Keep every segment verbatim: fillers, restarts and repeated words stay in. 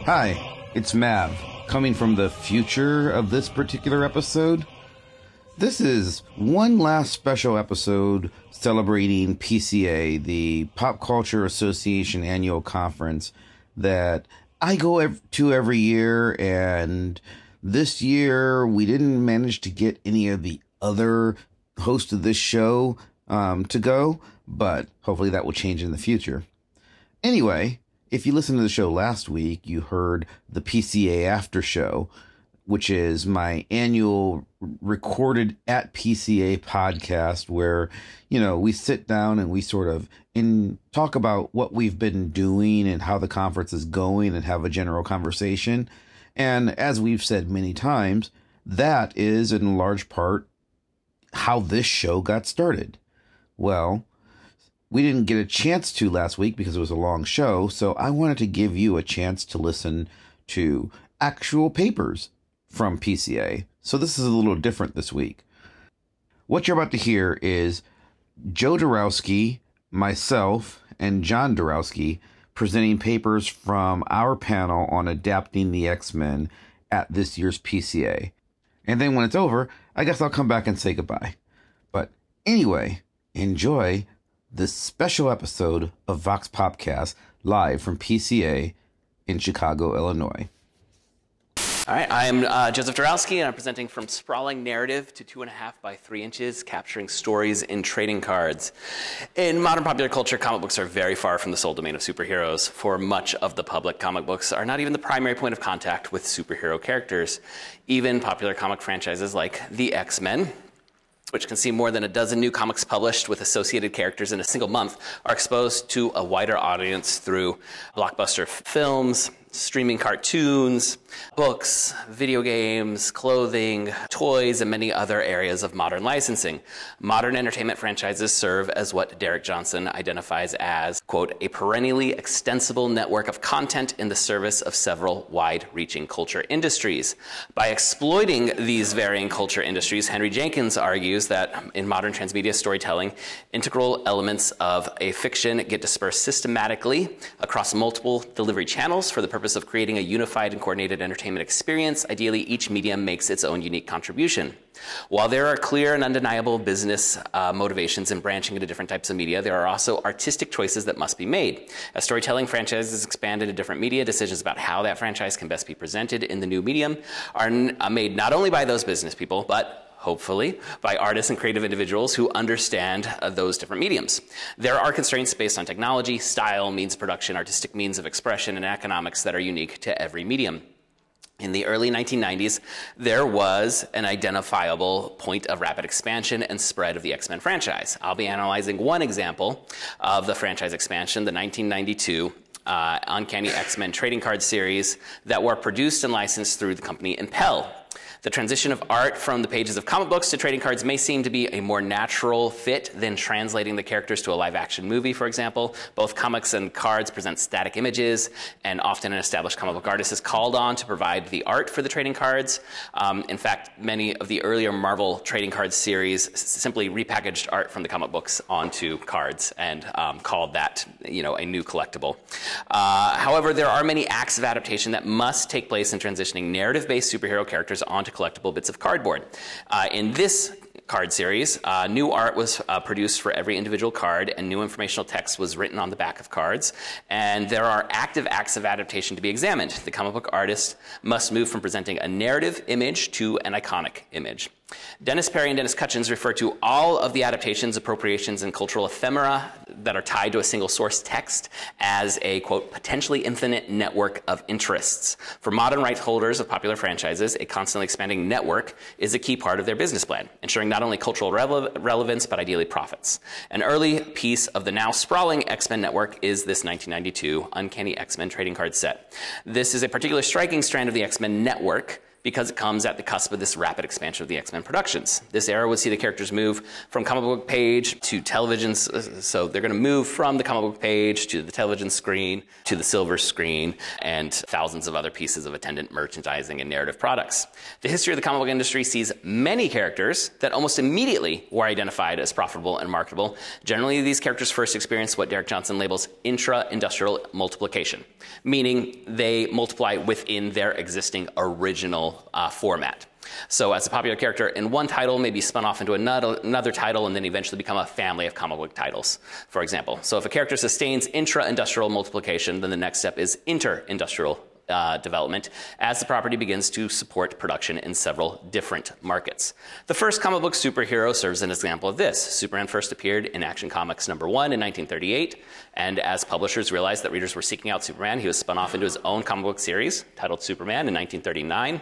Hi, it's Mav, coming from the future of this particular episode. This is one last special episode celebrating P C A, the Pop Culture Association annual conference that I go ev- to every year, and this year we didn't manage to get any of the other hosts of this show um, to go, but hopefully that will change in the future. Anyway, if you listened to the show last week, you heard the P C A After Show, which is my annual recorded at P C A podcast where, you know, we sit down and we sort of in talk about what we've been doing and how the conference is going and have a general conversation. And as we've said many times, that is in large part how this show got started. Well, we didn't get a chance to last week because it was a long show, so I wanted to give you a chance to listen to actual papers from P C A. So this is a little different this week. What you're about to hear is Joe Dorowski, myself, and John Dorowski presenting papers from our panel on adapting the X-Men at this year's P C A. And then when it's over, I guess I'll come back and say goodbye. But anyway, enjoy this special episode of Vox Popcast live from P C A in Chicago, Illinois. All right, I'm uh, Joseph Dorowski, and I'm presenting from sprawling narrative to two and a half by three inches, capturing stories in trading cards. In modern popular culture, comic books are very far from the sole domain of superheroes. For much of the public, comic books are not even the primary point of contact with superhero characters. Even popular comic franchises like the X-Men, which can see more than a dozen new comics published with associated characters in a single month, are exposed to a wider audience through blockbuster films, streaming cartoons, books, video games, clothing, toys, and many other areas of modern licensing. Modern entertainment franchises serve as what Derek Johnson identifies as, quote, a perennially extensible network of content in the service of several wide-reaching culture industries. By exploiting these varying culture industries, Henry Jenkins argues that in modern transmedia storytelling, integral elements of a fiction get dispersed systematically across multiple delivery channels for the purpose of creating a unified and coordinated entertainment experience. Ideally, each medium makes its own unique contribution. While there are clear and undeniable business uh, motivations in branching into different types of media, there are also artistic choices that must be made. As storytelling franchises expand into different media, decisions about how that franchise can best be presented in the new medium are n- uh, made not only by those business people, but hopefully, by artists and creative individuals who understand uh, those different mediums. There are constraints based on technology, style, means of production, artistic means of expression, and economics that are unique to every medium. In the early nineteen nineties, there was an identifiable point of rapid expansion and spread of the X-Men franchise. I'll be analyzing one example of the franchise expansion, the nineteen ninety-two uh, Uncanny X-Men trading card series that were produced and licensed through the company Impel. The transition of art from the pages of comic books to trading cards may seem to be a more natural fit than translating the characters to a live-action movie, for example. Both comics and cards present static images, and often an established comic book artist is called on to provide the art for the trading cards. Um, in fact, many of the earlier Marvel trading card series s- simply repackaged art from the comic books onto cards and um, called that, you know, a new collectible. Uh, however, there are many acts of adaptation that must take place in transitioning narrative-based superhero characters onto collectible bits of cardboard. Uh, in this card series, uh, new art was uh, produced for every individual card, and new informational text was written on the back of cards. And there are active acts of adaptation to be examined. The comic book artist must move from presenting a narrative image to an iconic image. Dennis Perry and Dennis Cutchins refer to all of the adaptations, appropriations, and cultural ephemera that are tied to a single source text as a, quote, potentially infinite network of interests. For modern rights holders of popular franchises, a constantly expanding network is a key part of their business plan, ensuring not only cultural rele- relevance, but ideally profits. An early piece of the now sprawling X-Men network is this nineteen ninety-two Uncanny X-Men trading card set. This is a particularly striking strand of the X-Men network, because it comes at the cusp of this rapid expansion of the X-Men productions. This era would see the characters move from comic book page to television, so they're going to move from the comic book page to the television screen, to the silver screen, and thousands of other pieces of attendant merchandising and narrative products. The history of the comic book industry sees many characters that almost immediately were identified as profitable and marketable. Generally, these characters first experience what Derek Johnson labels intra-industrial multiplication, meaning they multiply within their existing original uh, format. So as a popular character in one title may be spun off into another, another title and then eventually become a family of comic book titles, for example. So if a character sustains intra-industrial multiplication, then the next step is inter-industrial Uh, development as the property begins to support production in several different markets. The first comic book superhero serves as an example of this. Superman first appeared in Action Comics number one in nineteen thirty-eight, and as publishers realized that readers were seeking out Superman, he was spun off into his own comic book series titled Superman in nineteen thirty-nine.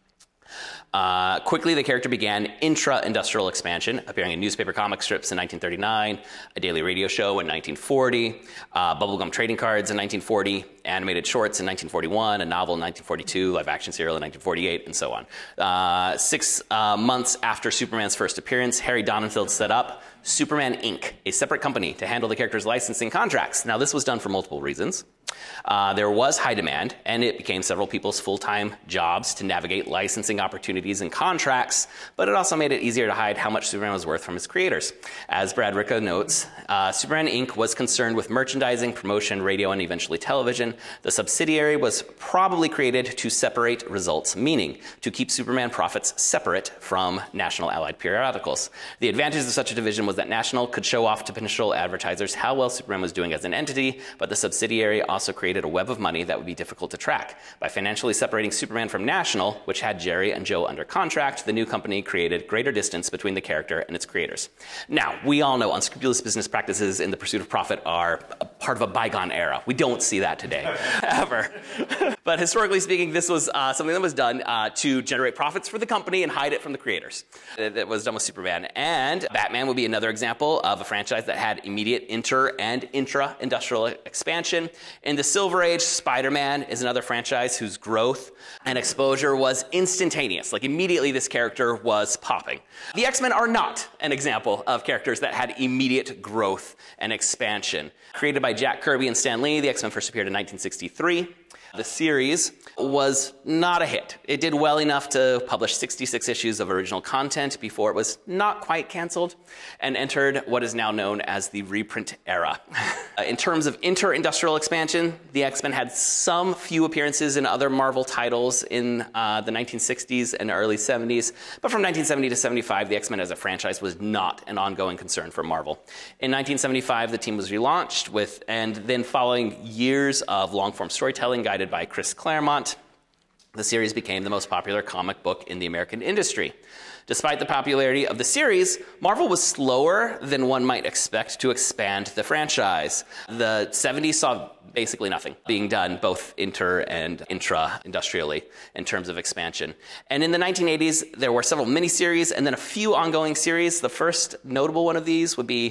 Uh, quickly, the character began intra-industrial expansion, appearing in newspaper comic strips in nineteen thirty-nine, a daily radio show in nineteen forty, uh, bubblegum trading cards in nineteen forty, animated shorts in nineteen forty-one, a novel in nineteen forty-two, live-action serial in nineteen forty-eight, and so on. Uh, six uh, months after Superman's first appearance, Harry Donenfeld set up Superman Incorporated, a separate company to handle the character's licensing contracts. Now, this was done for multiple reasons. Uh, there was high demand, and it became several people's full-time jobs to navigate licensing opportunities and contracts, but it also made it easier to hide how much Superman was worth from his creators. As Brad Ricca notes, uh, Superman Incorporated was concerned with merchandising, promotion, radio, and eventually television. The subsidiary was probably created to separate results, meaning to keep Superman profits separate from National Allied periodicals. The advantage of such a division was that National could show off to potential advertisers how well Superman was doing as an entity, but the subsidiary also created a web of money that would be difficult to track. By financially separating Superman from National, which had Jerry and Joe under contract, the new company created greater distance between the character and its creators. Now, we all know unscrupulous business practices in the pursuit of profit are a part of a bygone era. We don't see that today, ever. But historically speaking, this was uh, something that was done uh, to generate profits for the company and hide it from the creators. That was done with Superman. And Batman would be another example of a franchise that had immediate inter- and intra-industrial expansion. In the Silver Age, Spider-Man is another franchise whose growth and exposure was instantaneous. Like, immediately this character was popping. The X-Men are not an example of characters that had immediate growth and expansion. Created by Jack Kirby and Stan Lee, the X-Men first appeared in nineteen sixty-three. The series was not a hit. It did well enough to publish sixty-six issues of original content before it was not quite canceled and entered what is now known as the reprint era. In terms of inter-industrial expansion, the X-Men had some few appearances in other Marvel titles in uh, the nineteen sixties and early seventies, but from nineteen seventy to seventy-five, the X-Men as a franchise was not an ongoing concern for Marvel. In nineteen seventy-five, the team was relaunched with, and then following years of long-form storytelling guided by Chris Claremont, the series became the most popular comic book in the American industry. Despite the popularity of the series, Marvel was slower than one might expect to expand the franchise. The seventies saw basically nothing being done, both inter and intra-industrially, in terms of expansion. And in the nineteen eighties, there were several miniseries and then a few ongoing series. The first notable one of these would be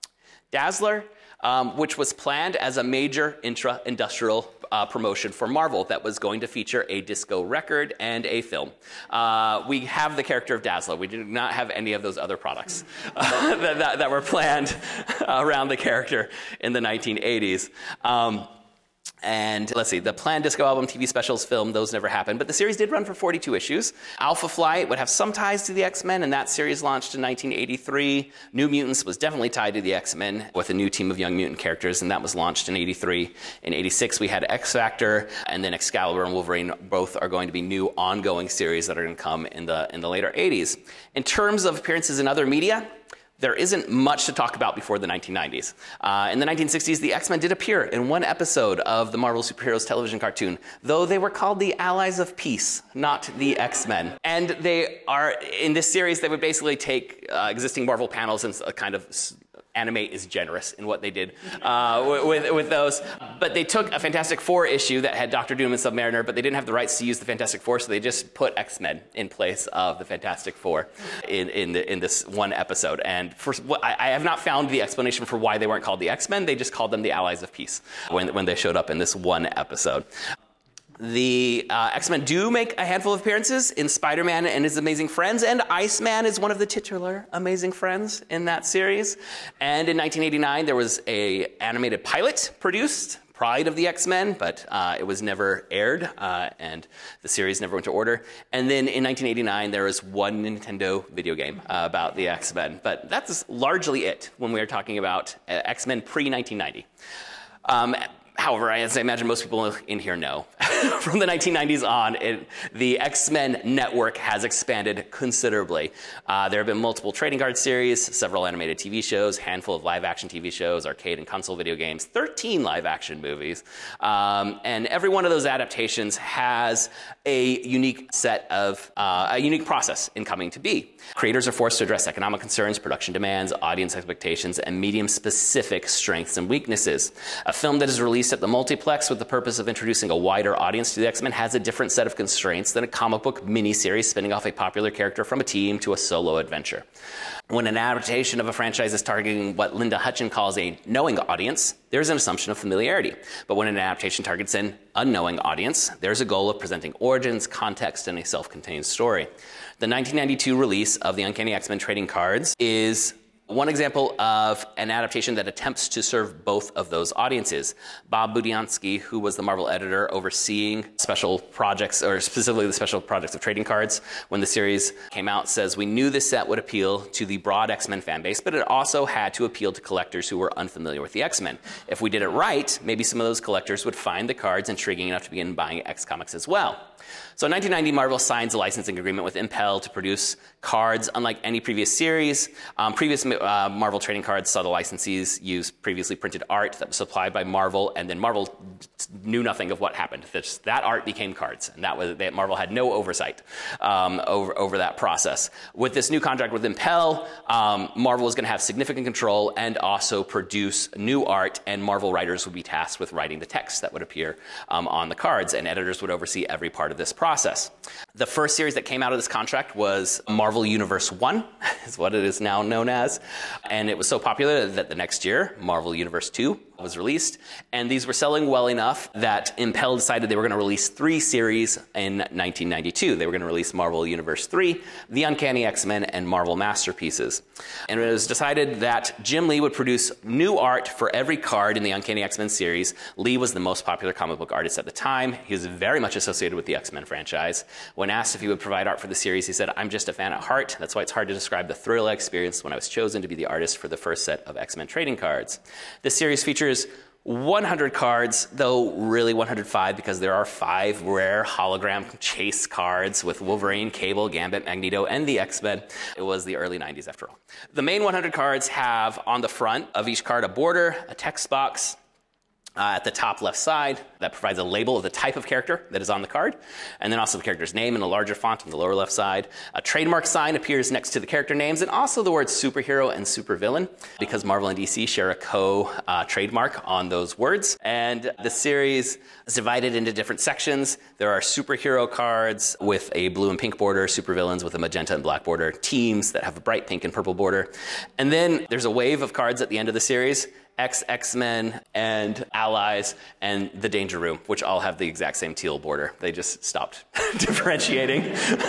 Dazzler, um, which was planned as a major intra-industrial Uh, promotion for Marvel that was going to feature a disco record and a film. Uh, we have the character of Dazzler. We do not have any of those other products uh, that, that, that were planned around the character in the nineteen eighties. Um, And let's see, the planned disco album, T V specials, film, those never happened. But the series did run for forty-two issues. Alpha Flight would have some ties to the X-Men, and that series launched in nineteen eighty-three. New Mutants was definitely tied to the X-Men with a new team of young mutant characters, and that was launched in eighty-three. In eighty-six, we had X-Factor, and then Excalibur and Wolverine both are going to be new ongoing series that are going to come in the, in the later eighties. In terms of appearances in other media, there isn't much to talk about before the nineteen nineties. Uh, in the nineteen sixties, the X-Men did appear in one episode of the Marvel Superheroes television cartoon, though they were called the Allies of Peace, not the X-Men. And they are, in this series, they would basically take uh, existing Marvel panels and uh, kind of animate is generous in what they did uh, with, with those. But they took a Fantastic Four issue that had Doctor Doom and Submariner, but they didn't have the rights to use the Fantastic Four, so they just put X-Men in place of the Fantastic Four in, in, the, in this one episode. And for, I, I have not found the explanation for why they weren't called the X-Men. They just called them the Allies of Peace when, when they showed up in this one episode. The uh, X-Men do make a handful of appearances in Spider-Man and His Amazing Friends, and Iceman is one of the titular Amazing Friends in that series. And in nineteen eighty-nine, there was a animated pilot produced, Pride of the X-Men, but uh, it was never aired, uh, and the series never went to order. And then in nineteen eighty-nine, there was one Nintendo video game uh, about the X-Men, but that's largely it when we are talking about uh, X-Men pre nineteen ninety. Um, However, as I imagine most people in here know, from the nineteen nineties on, it, the X-Men network has expanded considerably. Uh, there have been multiple trading card series, several animated T V shows, handful of live-action T V shows, arcade and console video games, thirteen live-action movies. Um, and every one of those adaptations has a unique set of, uh, a unique process in coming to be. Creators are forced to address economic concerns, production demands, audience expectations, and medium-specific strengths and weaknesses. A film that is released at the multiplex with the purpose of introducing a wider audience to the X-Men has a different set of constraints than a comic book miniseries spinning off a popular character from a team to a solo adventure. When an adaptation of a franchise is targeting what Linda Hutchin calls a knowing audience, there's an assumption of familiarity. But when an adaptation targets an unknowing audience, there's a goal of presenting origins, context, and a self-contained story. The nineteen ninety-two release of the Uncanny X-Men trading cards is one example of an adaptation that attempts to serve both of those audiences. Bob Budiansky, who was the Marvel editor overseeing special projects, or specifically the special projects of trading cards, when the series came out, says, "We knew this set would appeal to the broad X-Men fan base, but it also had to appeal to collectors who were unfamiliar with the X-Men. If we did it right, maybe some of those collectors would find the cards intriguing enough to begin buying X comics as well." So in nineteen ninety, Marvel signs a licensing agreement with Impel to produce cards unlike any previous series. Um, previous uh, Marvel trading cards saw the licensees use previously printed art that was supplied by Marvel, and then Marvel knew nothing of what happened. That, that art became cards, and that was that Marvel had no oversight um, over, over that process. With this new contract with Impel, um, Marvel was going to have significant control and also produce new art, and Marvel writers would be tasked with writing the text that would appear um, on the cards, and editors would oversee every part of this process. The first series that came out of this contract was Marvel Universe one, is what it is now known as, and it was so popular that the next year, Marvel Universe two was released, and these were selling well enough that Impel decided they were going to release three series in nineteen ninety-two. They were going to release Marvel Universe three, The Uncanny X-Men, and Marvel Masterpieces. And it was decided that Jim Lee would produce new art for every card in the Uncanny X-Men series. Lee was the most popular comic book artist at the time. He was very much associated with the X-Men franchise. When asked if he would provide art for the series, he said, "I'm just a fan at heart. That's why it's hard to describe the thrill I experienced when I was chosen to be the artist for the first set of X-Men trading cards." This series features one hundred cards, though really one hundred five, because there are five rare hologram chase cards with Wolverine, Cable, Gambit, Magneto, and the X-Men. It was the early nineties after all. The main one hundred cards have on the front of each card a border, a text box, Uh, at the top left side that provides a label of the type of character that is on the card, and then also the character's name in a larger font on the lower left side. A trademark sign appears next to the character names, and also the words superhero and supervillain, because Marvel and D C share a co-trademark uh, on those words. And the series is divided into different sections. There are superhero cards with a blue and pink border, supervillains with a magenta and black border, teams that have a bright pink and purple border. And then there's a wave of cards at the end of the series, X, X-Men, and Allies, and the Danger Room, which all have the exact same teal border. They just stopped differentiating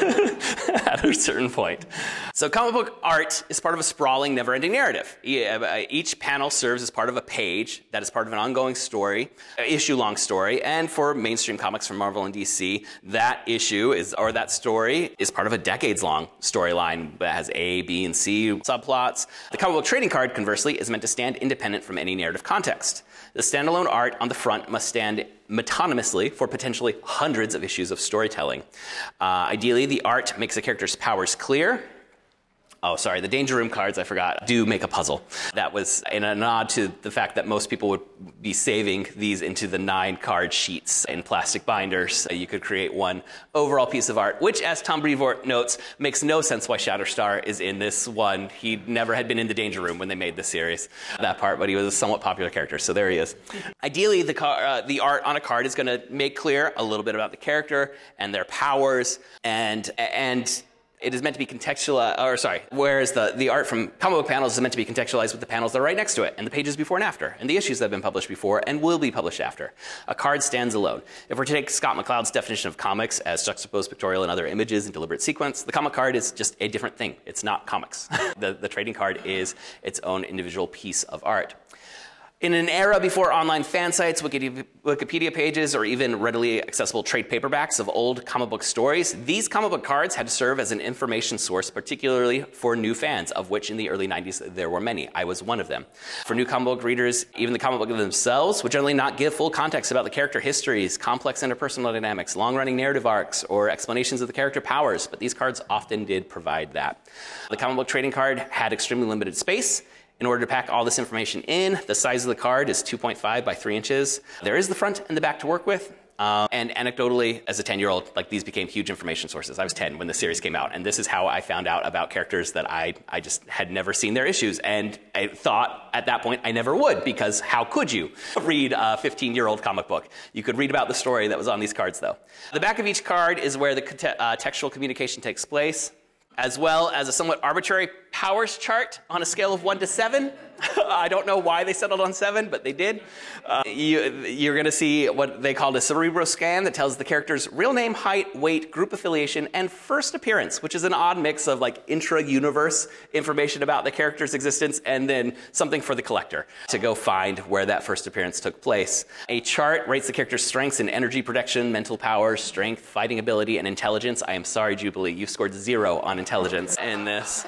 at a certain point. So comic book art is part of a sprawling, never-ending narrative. Each panel serves as part of a page that is part of an ongoing story, issue-long story, and for mainstream comics from Marvel and D C, that issue is, or that story is part of a decades-long storyline that has A, B, and C subplots. The comic book trading card, conversely, is meant to stand independent from any narrative context. The standalone art on the front must stand metonymously for potentially hundreds of issues of storytelling. Uh, ideally, the art makes a character's powers clear. Oh, sorry, the Danger Room cards, I forgot, do make a puzzle. That was in a nod to the fact that most people would be saving these into the nine card sheets in plastic binders. You could create one overall piece of art, which, as Tom Brevoort notes, makes no sense why Shatterstar is in this one. He never had been in the Danger Room when they made this series, that part, but he was a somewhat popular character, so there he is. Ideally, the, car, uh, the art on a card is going to make clear a little bit about the character and their powers, and and It is meant to be contextualized, or sorry, whereas the, the art from comic book panels is meant to be contextualized with the panels that are right next to it, and the pages before and after, and the issues that have been published before and will be published after. A card stands alone. If we're to take Scott McCloud's definition of comics as juxtaposed pictorial and other images in deliberate sequence, the comic card is just a different thing. It's not comics. the, the trading card is its own individual piece of art. In an era before online fan sites, Wikipedia pages, or even readily accessible trade paperbacks of old comic book stories, these comic book cards had to serve as an information source, particularly for new fans, of which in the early nineties there were many. I was one of them. For new comic book readers, even the comic book themselves would generally not give full context about the character histories, complex interpersonal dynamics, long-running narrative arcs, or explanations of the character powers, but these cards often did provide that. The comic book trading card had extremely limited space. In order to pack all this information in, the size of the card is two point five by three inches. There is the front and the back to work with. Um, and anecdotally, as a ten-year-old, like these became huge information sources. I was ten when the series came out, and this is how I found out about characters that I, I just had never seen their issues. And I thought at that point I never would, because how could you read a fifteen-year-old comic book? You could read about the story that was on these cards, though. The back of each card is where the uh, textual communication takes place, as well as a somewhat arbitrary powers chart on a scale of one to seven. I don't know why they settled on seven, but they did. Uh, you, you're going to see what they called a cerebro scan that tells the character's real name, height, weight, group affiliation, and first appearance, which is an odd mix of like intra-universe information about the character's existence and then something for the collector to go find where that first appearance took place. A chart rates the character's strengths in energy protection, mental power, strength, fighting ability, and intelligence. I am sorry, Jubilee, you scored zero on intelligence in this.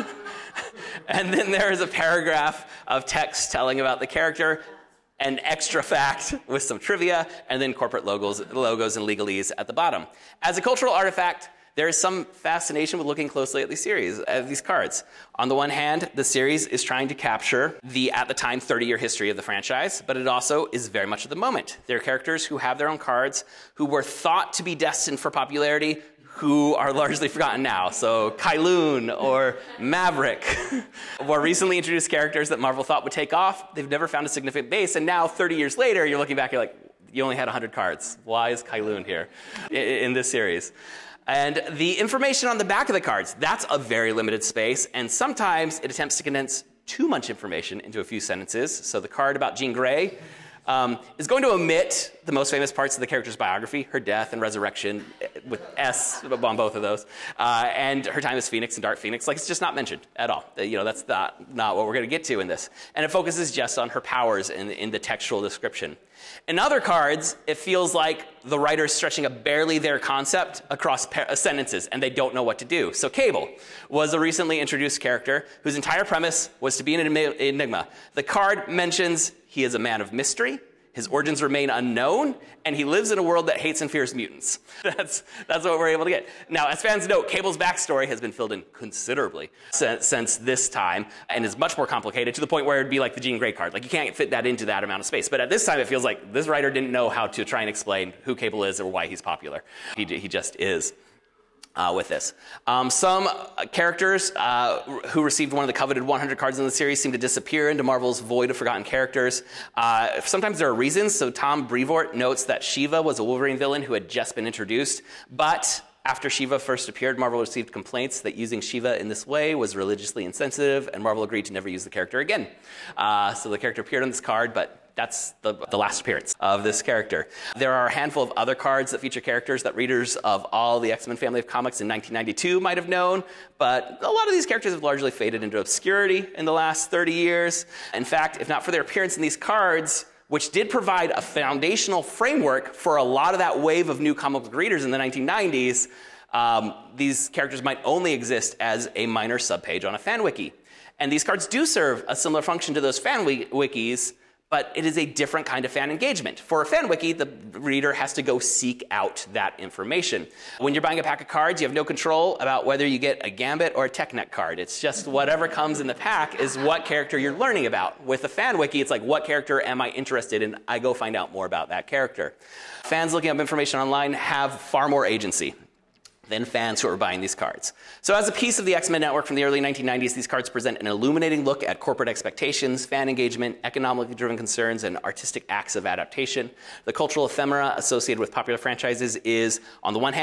And then there is a paragraph of text telling about the character, an extra fact with some trivia, and then corporate logos, logos and legalese at the bottom. As a cultural artifact, there is some fascination with looking closely at these series, at these cards. On the one hand, the series is trying to capture the, at the time, thirty-year history of the franchise, but it also is very much of the moment. There are characters who have their own cards, who were thought to be destined for popularity, who are largely forgotten now. So Kylun or Maverick, more recently introduced characters that Marvel thought would take off. They've never found a significant base, and now thirty years later, you're looking back, you're like, you only had one hundred cards. Why is Kylun here in this series? And the information on the back of the cards, that's a very limited space, and sometimes it attempts to condense too much information into a few sentences. So the card about Jean Grey Um, is going to omit the most famous parts of the character's biography, her death and resurrection, with S on both of those, uh, and her time as Phoenix and Dark Phoenix. Like, it's just not mentioned at all. You know, that's not, not what we're going to get to in this. And it focuses just on her powers in, in the textual description. In other cards, it feels like the writer is stretching a barely there concept across par- sentences, and they don't know what to do. So Cable was a recently introduced character whose entire premise was to be an enigma. The card mentions he is a man of mystery, his origins remain unknown, and he lives in a world that hates and fears mutants. That's, that's what we're able to get. Now, as fans know, Cable's backstory has been filled in considerably since, since this time, and is much more complicated, to the point where it'd be like the Jean Grey card. Like, you can't fit that into that amount of space. But at this time, it feels like this writer didn't know how to try and explain who Cable is or why he's popular. He, he just is. Uh, with this. Um, some uh, characters uh, who received one of the coveted one hundred cards in the series seem to disappear into Marvel's void of forgotten characters. Uh, sometimes there are reasons. So Tom Brevoort notes that Shiva was a Wolverine villain who had just been introduced, but after Shiva first appeared, Marvel received complaints that using Shiva in this way was religiously insensitive, and Marvel agreed to never use the character again. Uh, so the character appeared on this card, but that's the, the last appearance of this character. There are a handful of other cards that feature characters that readers of all the X-Men family of comics in nineteen ninety-two might have known, but a lot of these characters have largely faded into obscurity in the last thirty years. In fact, if not for their appearance in these cards, which did provide a foundational framework for a lot of that wave of new comic book readers in the nineteen nineties, um, these characters might only exist as a minor subpage on a fan wiki. And these cards do serve a similar function to those fan wikis, but it is a different kind of fan engagement. For a fan wiki, the reader has to go seek out that information. When you're buying a pack of cards, you have no control about whether you get a Gambit or a TechNet card. It's just whatever comes in the pack is what character you're learning about. With a fan wiki, it's like, what character am I interested in? I go find out more about that character. Fans looking up information online have far more agency than fans who are buying these cards. So as a piece of the X-Men network from the early nineteen nineties, these cards present an illuminating look at corporate expectations, fan engagement, economically driven concerns, and artistic acts of adaptation. The cultural ephemera associated with popular franchises is, on the one hand,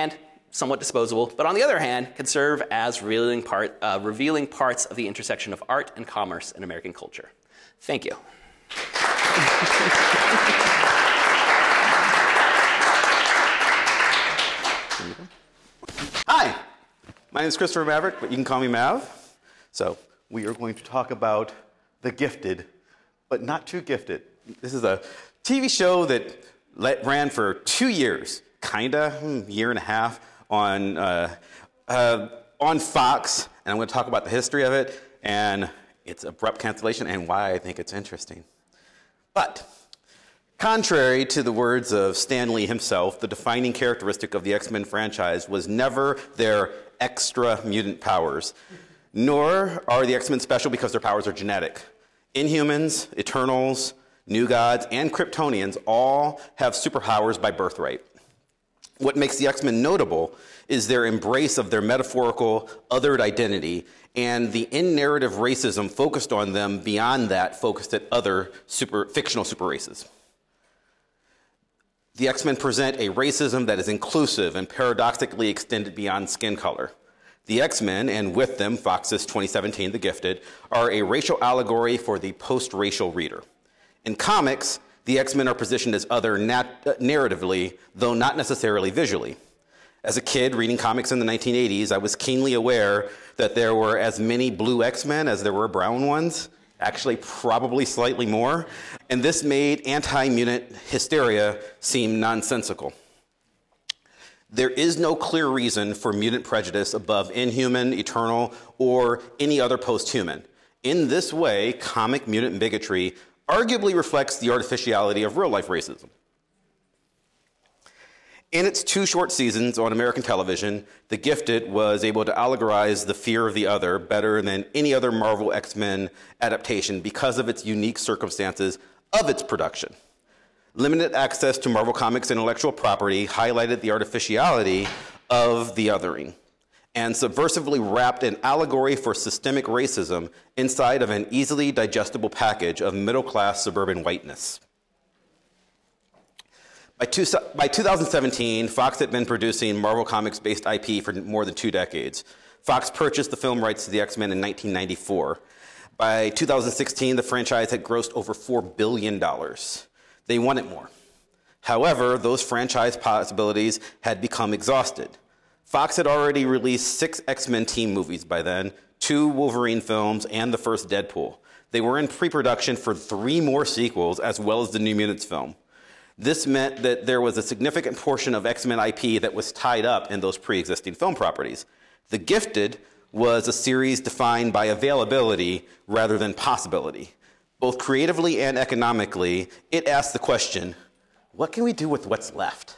somewhat disposable, but on the other hand, can serve as revealing, part, uh, revealing parts of the intersection of art and commerce in American culture. Thank you. Hi, my name is Christopher Maverick, but you can call me Mav. So we are going to talk about The Gifted, but not too gifted. This is a T V show that let, ran for two years, kinda, hmm, year and a half, on uh, uh, on Fox, and I'm going to talk about the history of it and its abrupt cancellation and why I think it's interesting. But contrary to the words of Stan Lee himself, the defining characteristic of the X-Men franchise was never their extra mutant powers, nor are the X-Men special because their powers are genetic. Inhumans, Eternals, New Gods, and Kryptonians all have superpowers by birthright. What makes the X-Men notable is their embrace of their metaphorical, othered identity and the in-narrative racism focused on them beyond that, focused at other super, fictional super races. The X-Men present a racism that is inclusive and paradoxically extended beyond skin color. The X-Men, and with them Fox's twenty seventeen The Gifted, are a racial allegory for the post-racial reader. In comics, the X-Men are positioned as other nat- narratively, though not necessarily visually. As a kid reading comics in the nineteen eighties, I was keenly aware that there were as many blue X-Men as there were brown ones, actually probably slightly more, and this made anti-mutant hysteria seem nonsensical. There is no clear reason for mutant prejudice above Inhuman, Eternal, or any other post-human. In this way, comic mutant bigotry arguably reflects the artificiality of real-life racism. In its two short seasons on American television, The Gifted was able to allegorize the fear of the other better than any other Marvel X-Men adaptation because of its unique circumstances of its production. Limited access to Marvel Comics intellectual property highlighted the artificiality of the othering and subversively wrapped an allegory for systemic racism inside of an easily digestible package of middle-class suburban whiteness. By, two, by two thousand seventeen, Fox had been producing Marvel Comics-based I P for more than two decades. Fox purchased the film rights to the X-Men in nineteen ninety-four. By two thousand sixteen, the franchise had grossed over four billion dollars. They wanted more. However, those franchise possibilities had become exhausted. Fox had already released six X-Men team movies by then, two Wolverine films, and the first Deadpool. They were in pre-production for three more sequels, as well as the New Mutants film. This meant that there was a significant portion of X-Men I P that was tied up in those pre-existing film properties. The Gifted was a series defined by availability rather than possibility. Both creatively and economically, it asked the question, what can we do with what's left?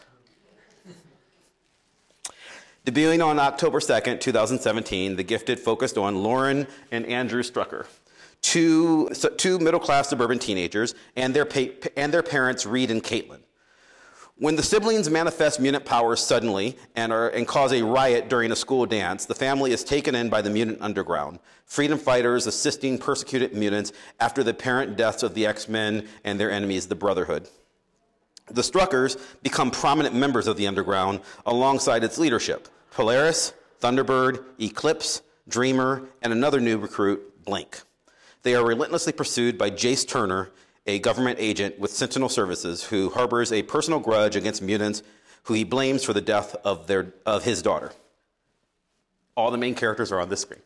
Debuting on October second, two thousand seventeen, The Gifted focused on Lauren and Andrew Strucker, two, so two middle-class suburban teenagers, and their, pa- and their parents, Reed and Caitlin. When the siblings manifest mutant powers suddenly and, are, and cause a riot during a school dance, the family is taken in by the mutant underground, freedom fighters assisting persecuted mutants after the apparent deaths of the X-Men and their enemies, the Brotherhood. The Struckers become prominent members of the underground alongside its leadership, Polaris, Thunderbird, Eclipse, Dreamer, and another new recruit, Blink. They are relentlessly pursued by Jace Turner, a government agent with Sentinel Services who harbors a personal grudge against mutants who he blames for the death of, their, of his daughter. All the main characters are on this screen.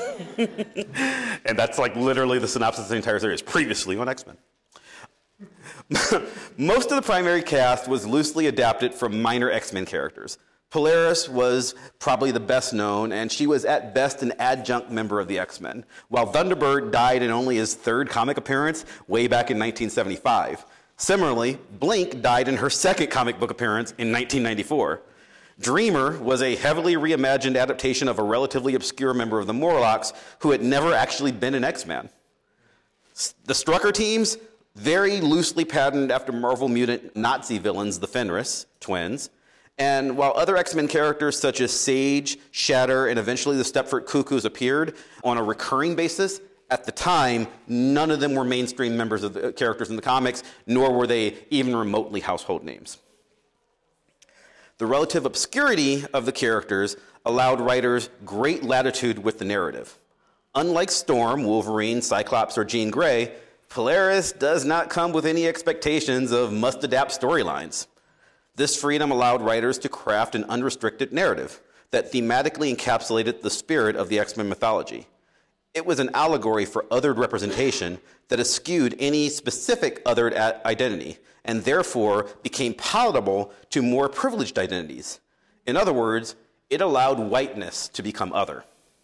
And that's like literally the synopsis of the entire series, previously on X-Men. Most of the primary cast was loosely adapted from minor X-Men characters. Polaris was probably the best known, and she was at best an adjunct member of the X-Men, while Thunderbird died in only his third comic appearance way back in nineteen seventy-five. Similarly, Blink died in her second comic book appearance in nineteen ninety-four. Dreamer was a heavily reimagined adaptation of a relatively obscure member of the Morlocks who had never actually been an X-Man. The Strucker teams, very loosely patterned after Marvel mutant Nazi villains, the Fenris twins. And while other X-Men characters such as Sage, Shatter, and eventually the Stepford Cuckoos appeared on a recurring basis, at the time, none of them were mainstream members of the characters in the comics, nor were they even remotely household names. The relative obscurity of the characters allowed writers great latitude with the narrative. Unlike Storm, Wolverine, Cyclops, or Jean Grey, Polaris does not come with any expectations of must-adapt storylines. This freedom allowed writers to craft an unrestricted narrative that thematically encapsulated the spirit of the X-Men mythology. It was an allegory for othered representation that eschewed any specific othered identity and therefore became palatable to more privileged identities. In other words, it allowed whiteness to become other.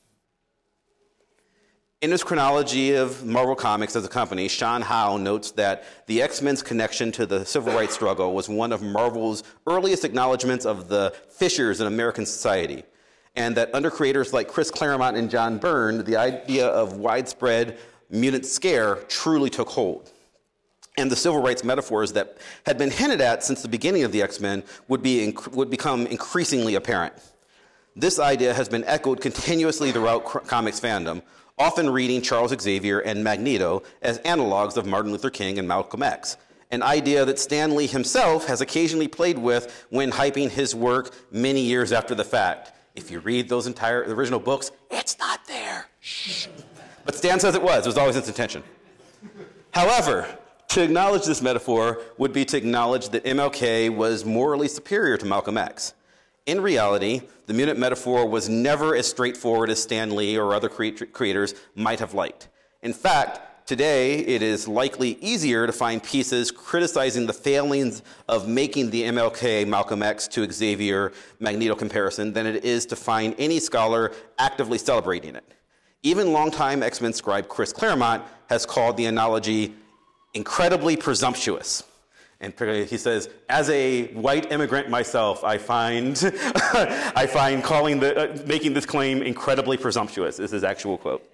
In his chronology of Marvel Comics as a company, Sean Howe notes that the X-Men's connection to the civil rights struggle was one of Marvel's earliest acknowledgments of the fissures in American society, and that under creators like Chris Claremont and John Byrne, the idea of widespread mutant scare truly took hold. And the civil rights metaphors that had been hinted at since the beginning of the X-Men would, be, would become increasingly apparent. This idea has been echoed continuously throughout comics fandom, often reading Charles Xavier and Magneto as analogs of Martin Luther King and Malcolm X, an idea that Stan Lee himself has occasionally played with when hyping his work many years after the fact. If you read those entire original books, it's not there. Shh. But Stan says it was. It was always its intention. However, to acknowledge this metaphor would be to acknowledge that M L K was morally superior to Malcolm X. In reality, the mutant metaphor was never as straightforward as Stan Lee or other cre- creators might have liked. In fact, today it is likely easier to find pieces criticizing the failings of making the M L K Malcolm X to Xavier Magneto comparison than it is to find any scholar actively celebrating it. Even longtime X-Men scribe Chris Claremont has called the analogy incredibly presumptuous. And he says, as a white immigrant myself, I find, I find calling the, uh, making this claim incredibly presumptuous, is his actual quote.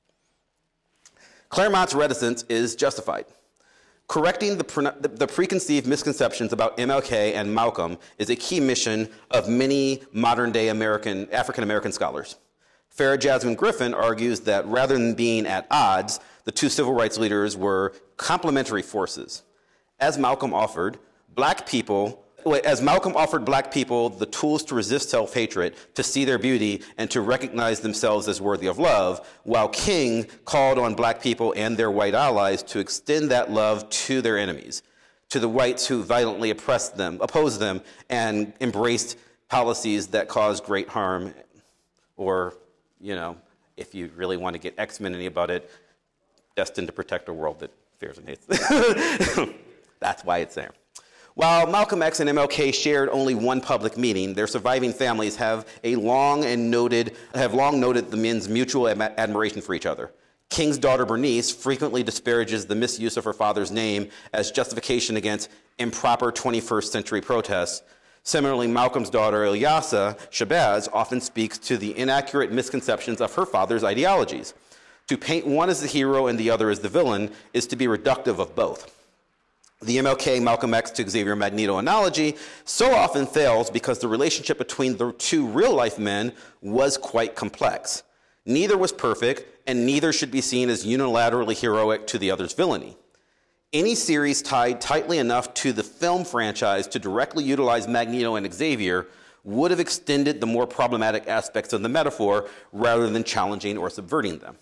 Claremont's reticence is justified. Correcting the, pre- the preconceived misconceptions about M L K and Malcolm is a key mission of many modern-day American, African-American scholars. Farah Jasmine Griffin argues that rather than being at odds, the two civil rights leaders were complementary forces. As Malcolm offered, black people, as Malcolm offered black people the tools to resist self-hatred, to see their beauty, and to recognize themselves as worthy of love, while King called on black people and their white allies to extend that love to their enemies, to the whites who violently oppressed them, opposed them, and embraced policies that caused great harm. Or, you know, if you really want to get X-Men-y about it, destined to protect a world that fears and hates. That's why it's there. While Malcolm X and M L K shared only one public meeting, their surviving families have a long and noted have long noted the men's mutual ad- admiration for each other. King's daughter Bernice frequently disparages the misuse of her father's name as justification against improper twenty-first century protests. Similarly, Malcolm's daughter Ilyasa Shabazz often speaks to the inaccurate misconceptions of her father's ideologies. To paint one as the hero and the other as the villain is to be reductive of both. The M L K Malcolm X to Xavier Magneto analogy so often fails because the relationship between the two real-life men was quite complex. Neither was perfect, and neither should be seen as unilaterally heroic to the other's villainy. Any series tied tightly enough to the film franchise to directly utilize Magneto and Xavier would have extended the more problematic aspects of the metaphor rather than challenging or subverting them.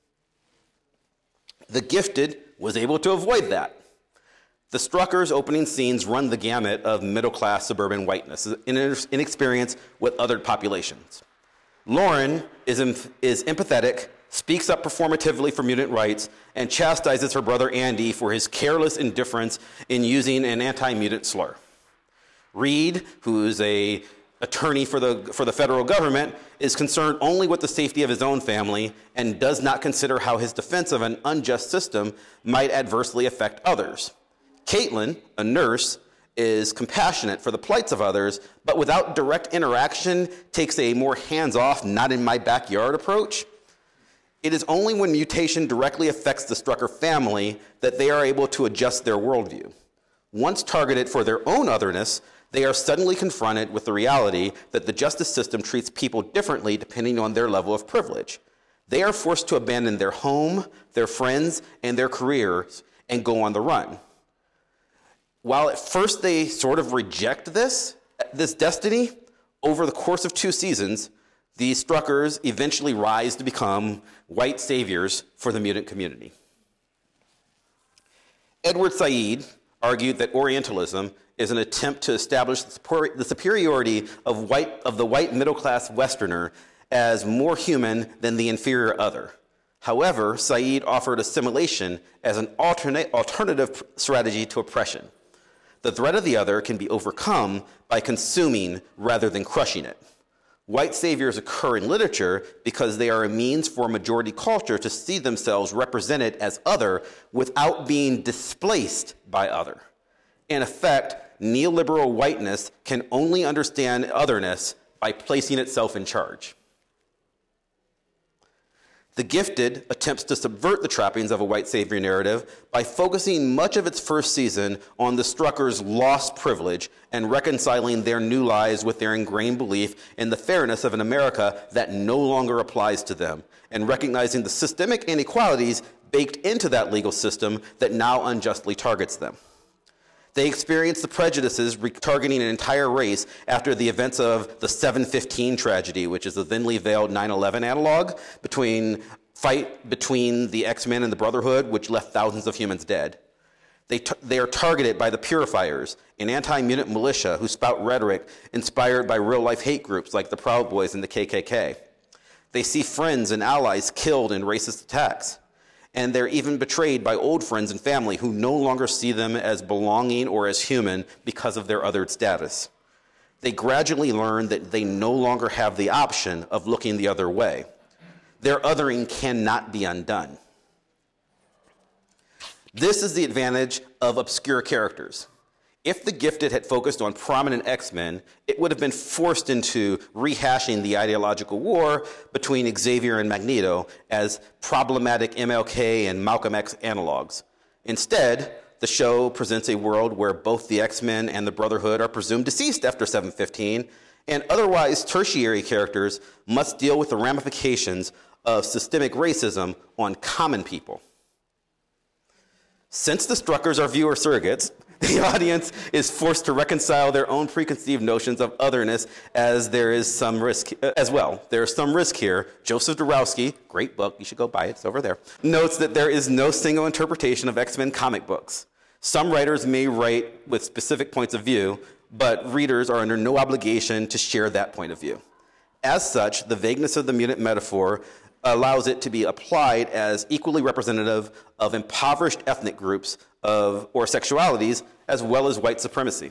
The Gifted was able to avoid that. The Struckers' opening scenes run the gamut of middle-class suburban whiteness, inexperience with othered populations. Lauren is, em- is empathetic, speaks up performatively for mutant rights, and chastises her brother Andy for his careless indifference in using an anti-mutant slur. Reed, who is a attorney for the, for the federal government, is concerned only with the safety of his own family and does not consider how his defense of an unjust system might adversely affect others. Caitlin, a nurse, is compassionate for the plights of others, but without direct interaction takes a more hands-off, not-in-my-backyard approach. It is only when mutation directly affects the Strucker family that they are able to adjust their worldview. Once targeted for their own otherness, they are suddenly confronted with the reality that the justice system treats people differently depending on their level of privilege. They are forced to abandon their home, their friends, and their careers and go on the run. While at first they sort of reject this, this destiny, over the course of two seasons, the Struckers eventually rise to become white saviors for the mutant community. Edward Said argued that Orientalism is an attempt to establish the superiority of, white, of the white middle-class Westerner as more human than the inferior other. However, Said offered assimilation as an alternate, alternative strategy to oppression. The threat of the other can be overcome by consuming rather than crushing it. White saviors occur in literature because they are a means for majority culture to see themselves represented as other without being displaced by other. In effect, neoliberal whiteness can only understand otherness by placing itself in charge. The Gifted attempts to subvert the trappings of a white savior narrative by focusing much of its first season on the Struckers' lost privilege and reconciling their new lives with their ingrained belief in the fairness of an America that no longer applies to them, and recognizing the systemic inequalities baked into that legal system that now unjustly targets them. They experience the prejudices targeting an entire race after the events of the seven fifteen tragedy, which is the thinly veiled nine eleven analog between fight between the X-Men and the Brotherhood, which left thousands of humans dead. They, they are targeted by the Purifiers, an anti-mutant militia who spout rhetoric inspired by real-life hate groups like the Proud Boys and the K K K. They see friends and allies killed in racist attacks. And they're even betrayed by old friends and family who no longer see them as belonging or as human because of their othered status. They gradually learn that they no longer have the option of looking the other way. Their othering cannot be undone. This is the advantage of obscure characters. If The Gifted had focused on prominent X-Men, it would have been forced into rehashing the ideological war between Xavier and Magneto as problematic M L K and Malcolm X analogs. Instead, the show presents a world where both the X-Men and the Brotherhood are presumed deceased after seven fifteen, and otherwise tertiary characters must deal with the ramifications of systemic racism on common people. Since the Struckers are viewer surrogates, the audience is forced to reconcile their own preconceived notions of otherness as there is some risk uh, as well. There is some risk here. Joseph Dorowski, great book, you should go buy it, it's over there, notes that there is no single interpretation of X-Men comic books. Some writers may write with specific points of view, but readers are under no obligation to share that point of view. As such, the vagueness of the mutant metaphor allows it to be applied as equally representative of impoverished ethnic groups of, or sexualities, as well as white supremacy.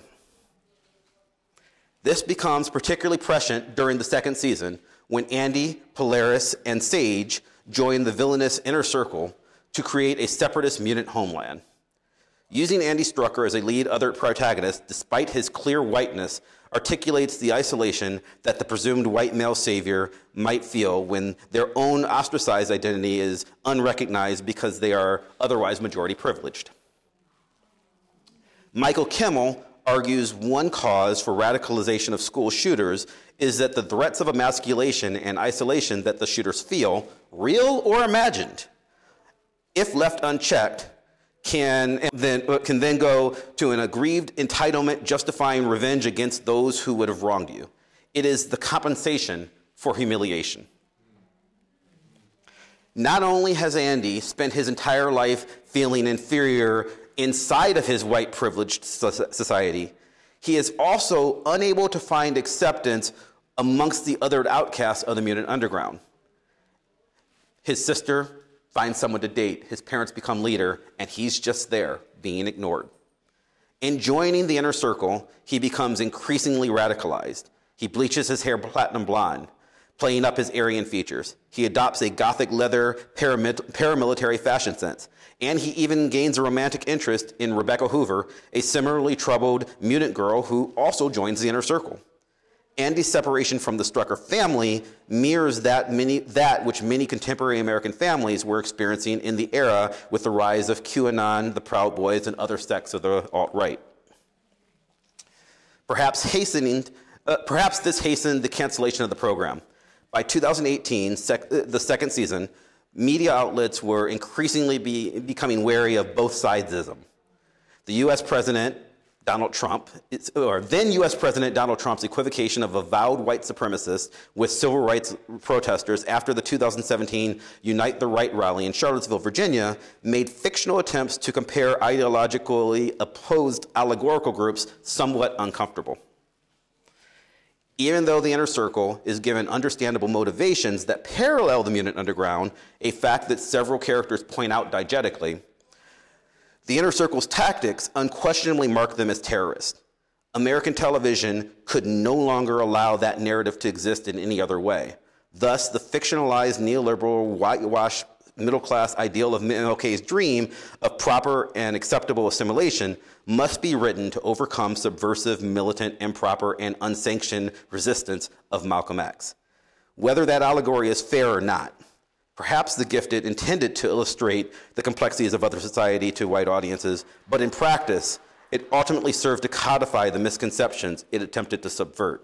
This becomes particularly prescient during the second season when Andy, Polaris, and Sage join the villainous Inner Circle to create a separatist mutant homeland. Using Andy Strucker as a lead other protagonist, despite his clear whiteness, articulates the isolation that the presumed white male savior might feel when their own ostracized identity is unrecognized because they are otherwise majority privileged. Michael Kimmel argues one cause for radicalization of school shooters is that the threats of emasculation and isolation that the shooters feel, real or imagined, if left unchecked, can then, can then go to an aggrieved entitlement justifying revenge against those who would have wronged you. It is the compensation for humiliation. Not only has Andy spent his entire life feeling inferior inside of his white privileged society, he is also unable to find acceptance amongst the othered outcasts of the mutant underground. His sister finds someone to date, his parents become leader, and he's just there, being ignored. In joining the Inner Circle, he becomes increasingly radicalized. He bleaches his hair platinum blonde, playing up his Aryan features. He adopts a gothic leather paramilitary fashion sense, and he even gains a romantic interest in Rebecca Hoover, a similarly troubled mutant girl who also joins the Inner Circle. Andy's separation from the Strucker family mirrors that, many, that which many contemporary American families were experiencing in the era with the rise of QAnon, the Proud Boys, and other sects of the alt-right. Perhaps, hastening, uh, perhaps this hastened the cancellation of the program. By two thousand eighteen, sec the second season, media outlets were increasingly be becoming wary of both sidesism. The U S president, Donald Trump, or then U S President Donald Trump's equivocation of avowed white supremacists with civil rights protesters after the two thousand seventeen Unite the Right rally in Charlottesville, Virginia, made fictional attempts to compare ideologically opposed allegorical groups somewhat uncomfortable. Even though the Inner Circle is given understandable motivations that parallel the Mutant Underground, a fact that several characters point out diegetically, the Inner Circle's tactics unquestionably mark them as terrorists. American television could no longer allow that narrative to exist in any other way. Thus, the fictionalized neoliberal whitewash middle-class ideal of M L K's dream of proper and acceptable assimilation must be written to overcome subversive, militant, improper, and unsanctioned resistance of Malcolm X. Whether that allegory is fair or not, perhaps The Gifted intended to illustrate the complexities of other society to white audiences, but in practice, it ultimately served to codify the misconceptions it attempted to subvert.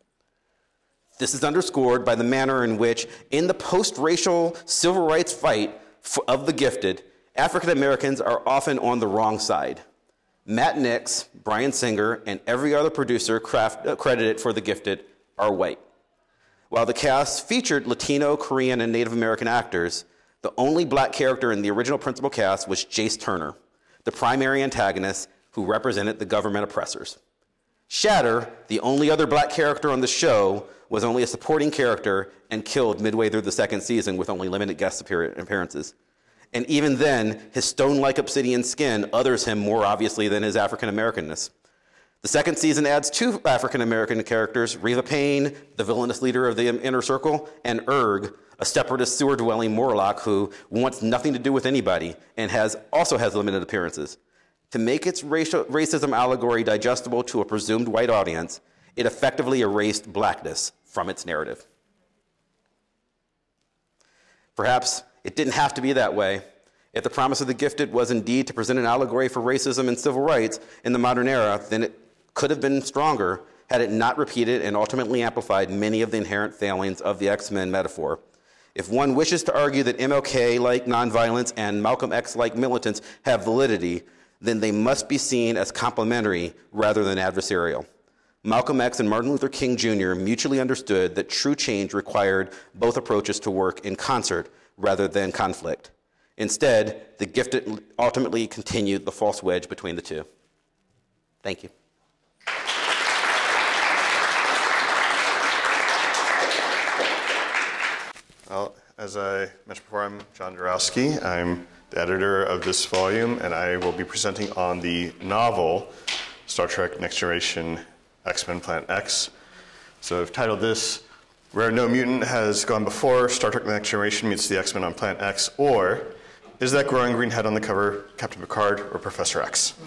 This is underscored by the manner in which, in the post-racial civil rights fight of The Gifted, African Americans are often on the wrong side. Matt Nix, Bryan Singer, and every other producer craft, uh, credited for The Gifted are white. While the cast featured Latino, Korean, and Native American actors, the only black character in the original principal cast was Jace Turner, the primary antagonist who represented the government oppressors. Shatter, the only other black character on the show, was only a supporting character and killed midway through the second season with only limited guest appearances. And even then, his stone-like obsidian skin others him more obviously than his African-Americanness. The second season adds two African-American characters, Reva Payne, the villainous leader of the Inner Circle, and Erg, a separatist sewer-dwelling Morlock who wants nothing to do with anybody and has also has limited appearances. To make its racial, racism allegory digestible to a presumed white audience, it effectively erased blackness from its narrative. Perhaps it didn't have to be that way. If the promise of The Gifted was indeed to present an allegory for racism and civil rights in the modern era, then it could have been stronger had it not repeated and ultimately amplified many of the inherent failings of the X-Men metaphor. If one wishes to argue that M L K-like nonviolence and Malcolm X-like militants have validity, then they must be seen as complementary rather than adversarial. Malcolm X and Martin Luther King Junior mutually understood that true change required both approaches to work in concert rather than conflict. Instead, The Gifted ultimately continued the false wedge between the two. Thank you. Well, as I mentioned before, I'm John Dorowski. I'm the editor of this volume, and I will be presenting on the novel Star Trek Next Generation X-Men Planet X. So I've titled this, Where No Mutant Has Gone Before, Star Trek Next Generation Meets the X-Men on Planet X, or Is That Growing Green Head on the Cover Captain Picard or Professor X?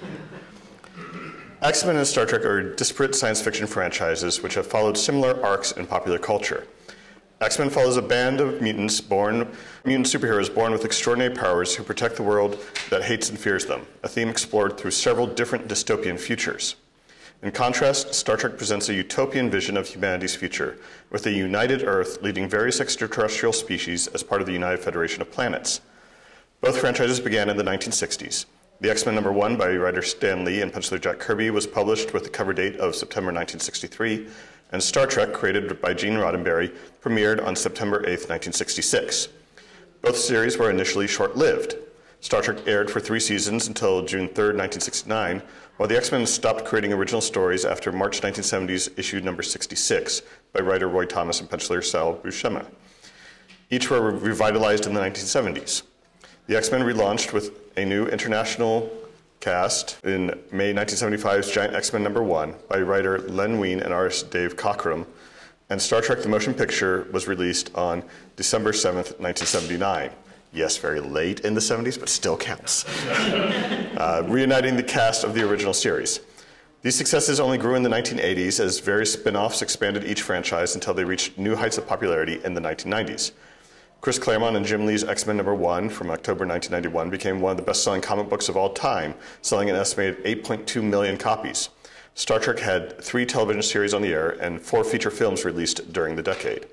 X-Men and Star Trek are disparate science fiction franchises which have followed similar arcs in popular culture. X-Men follows a band of mutants born, mutant superheroes born with extraordinary powers who protect the world that hates and fears them, a theme explored through several different dystopian futures. In contrast, Star Trek presents a utopian vision of humanity's future, with a united Earth leading various extraterrestrial species as part of the United Federation of Planets. Both franchises began in the nineteen sixties. The X-Men number one by writer Stan Lee and penciler Jack Kirby was published with the cover date of September nineteen sixty-three, and Star Trek, created by Gene Roddenberry, premiered on September eighth, nineteen sixty-six. Both series were initially short-lived. Star Trek aired for three seasons until June third, nineteen sixty-nine, while the X-Men stopped creating original stories after March nineteen seventy's issue number sixty-six by writer Roy Thomas and penciler Sal Buscema. Each were revitalized in the nineteen seventies. The X-Men relaunched with a new international cast in May nineteen seventy-five's Giant X-Men number one by writer Len Wein and artist Dave Cockrum, and Star Trek the Motion Picture was released on December seventh, nineteen seventy-nine. Yes, very late in the seventies, but still counts. uh, reuniting the cast of the original series. These successes only grew in the nineteen eighties as various spin-offs expanded each franchise until they reached new heights of popularity in the nineteen nineties. Chris Claremont and Jim Lee's X-Men number one from October nineteen ninety-one became one of the best-selling comic books of all time, selling an estimated eight point two million copies. Star Trek had three television series on the air and four feature films released during the decade.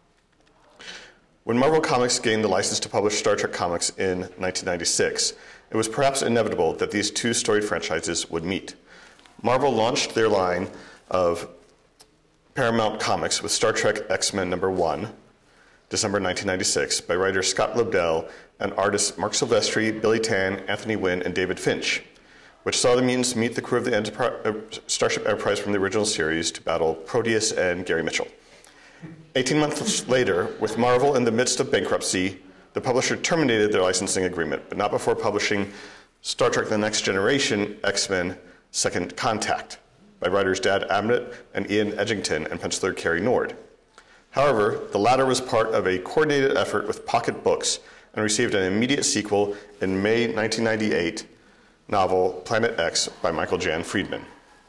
When Marvel Comics gained the license to publish Star Trek comics in nineteen ninety-six, it was perhaps inevitable that these two storied franchises would meet. Marvel launched their line of Paramount Comics with Star Trek X-Men number one, December nineteen ninety-six, by writer Scott Lobdell and artists Mark Silvestri, Billy Tan, Anthony Wynn, and David Finch, which saw the mutants meet the crew of the Enterpri- uh, Starship Enterprise from the original series to battle Proteus and Gary Mitchell. Eighteen months later, with Marvel in the midst of bankruptcy, the publisher terminated their licensing agreement, but not before publishing Star Trek The Next Generation X-Men Second Contact by writers Dad Abnett and Ian Edgington and penciler Cary Nord. However, the latter was part of a coordinated effort with Pocket Books and received an immediate sequel in May nineteen ninety-eight novel Planet X by Michael Jan Friedman.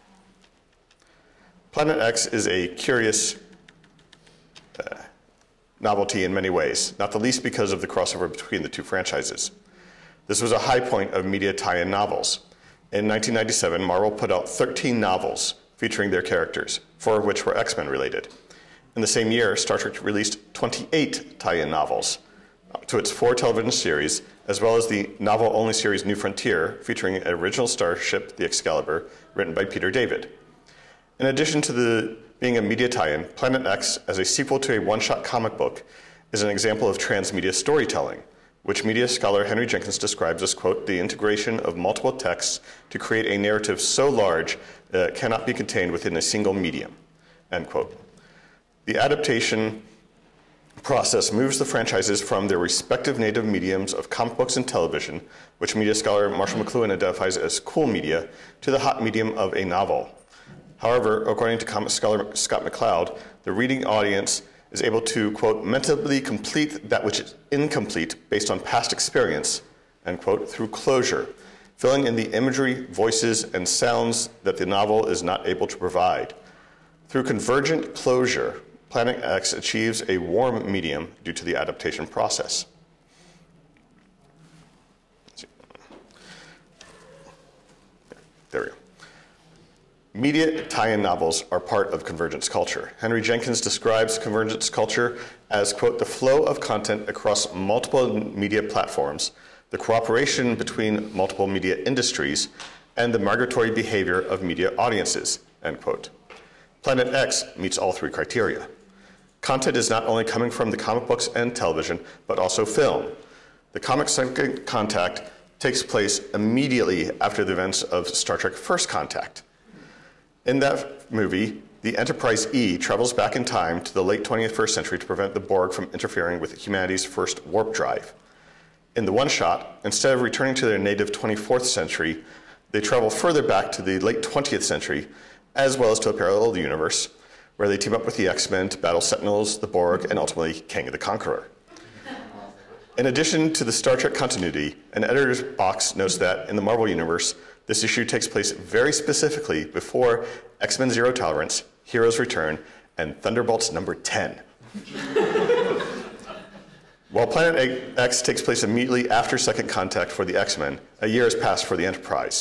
Planet X is a curious uh, novelty in many ways, not the least because of the crossover between the two franchises. This was a high point of media tie-in novels. In nineteen ninety-seven, Marvel put out thirteen novels featuring their characters, four of which were X-Men related. In the same year, Star Trek released twenty-eight tie-in novels to its four television series, as well as the novel-only series New Frontier, featuring an original starship, the Excalibur, written by Peter David. In addition to the, being a media tie-in, Planet X, as a sequel to a one-shot comic book, is an example of transmedia storytelling, which media scholar Henry Jenkins describes as, quote, the integration of multiple texts to create a narrative so large that it cannot be contained within a single medium, end quote. The adaptation process moves the franchises from their respective native mediums of comic books and television, which media scholar Marshall McLuhan identifies as cool media, to the hot medium of a novel. However, according to comic scholar Scott McCloud, the reading audience is able to, quote, mentally complete that which is incomplete based on past experience, end quote, through closure, filling in the imagery, voices, and sounds that the novel is not able to provide. Through convergent closure, Planet X achieves a warm medium due to the adaptation process. There we go. Media tie-in novels are part of convergence culture. Henry Jenkins describes convergence culture as, quote, the flow of content across multiple media platforms, the cooperation between multiple media industries, and the migratory behavior of media audiences, end quote. Planet X meets all three criteria. Content is not only coming from the comic books and television, but also film. The comic Second Contact takes place immediately after the events of Star Trek First Contact. In that movie, the Enterprise E travels back in time to the late twenty-first century to prevent the Borg from interfering with humanity's first warp drive. In the one-shot, instead of returning to their native twenty-fourth century, they travel further back to the late twentieth century, as well as to a parallel universe, where they team up with the X-Men to battle Sentinels, the Borg, and ultimately Kang the Conqueror. In addition to the Star Trek continuity, an editor's box notes that in the Marvel Universe, this issue takes place very specifically before X-Men Zero Tolerance, Heroes Return, and Thunderbolts number ten. While Planet X takes place immediately after Second Contact for the X-Men, a year has passed for the Enterprise.